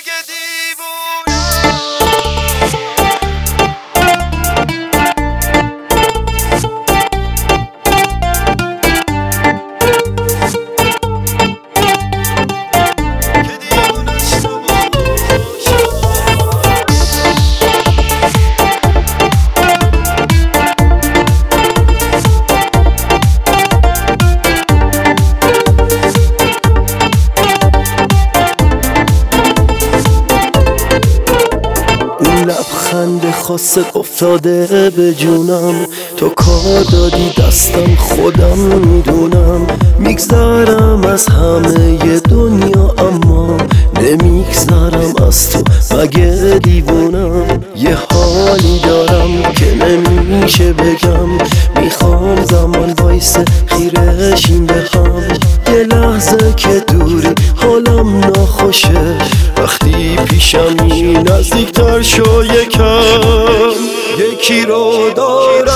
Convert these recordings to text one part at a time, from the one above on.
لبخند خاصت افتاده به جونم، تو کار دادی دستم خودم میدونم. میگذرم از همه دنیا اما نمیگذرم از تو، مگه دیوونم؟ یه حالی دارم که نمیشه بگم، میخوام زمان وایسه خیرشیم به هم. یه لحظه که دوری حالم ناخوشه، وقتی پیشمی نزدیکتر شو یکم. یکی رو دارم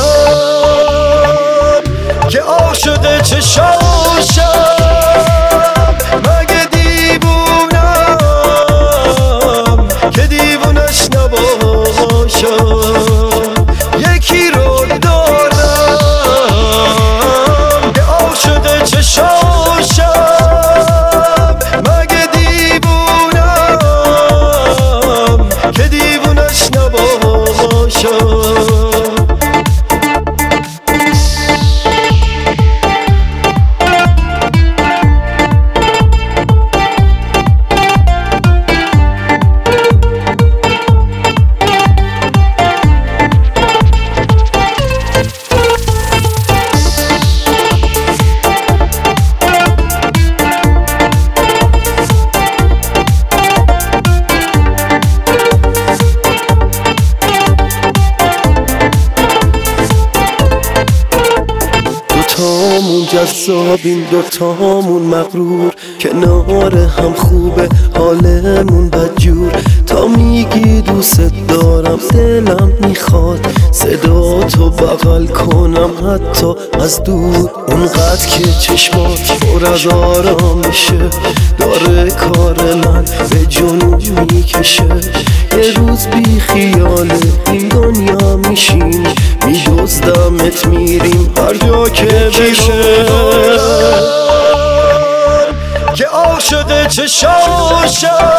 که عاشق چشاشم، مگه دیوونم که دیوونش نباشم. یکی رو دارم که عاشق چشاشم، مگه دیوونم که دیوونش نباشم. دوتامون جذابیم، دوتامون مغرور، کنار هم خوبه حالمون بدجور. تا میگی دوست دارم دلم میخواد صدا تو بغل کنم حتی از دور. اونقدر که چشمات پر از آرامشه، داره کار من به جنون میکشه. یه روز بی خیال این دنیا میشیم، میدزدمت میریم هر جا که بشه. که عاشق چشاشم،